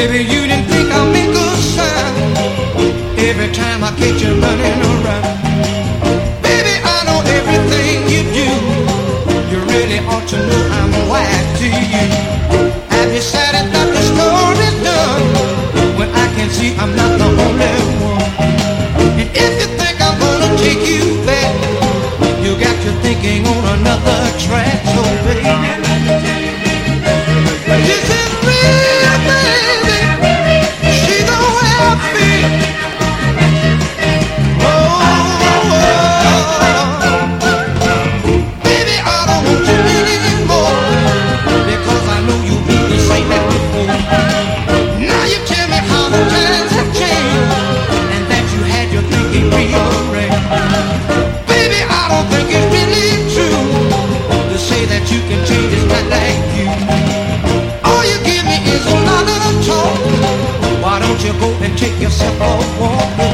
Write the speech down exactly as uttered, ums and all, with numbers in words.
Baby, you didn't think I'd make a sign every time I catch you running around. Baby, I know everything you do. You really ought to know I'm wired to you. Have you said it that the story's done when I can see I'm not the only one? And if you think I'm gonna take you back, you got you thinking on another track. So baby, this is real, baby. See the way I feel. Oh, baby, I don't want you anymore, because I know you'll be the same as before. Now you tell me how the times have changed, and that you had your thinking rearranged. Baby, I don't think it's really true to say that you can change it not like you. All you give me is a lot of talk. Why don't you go and take yourself a walk?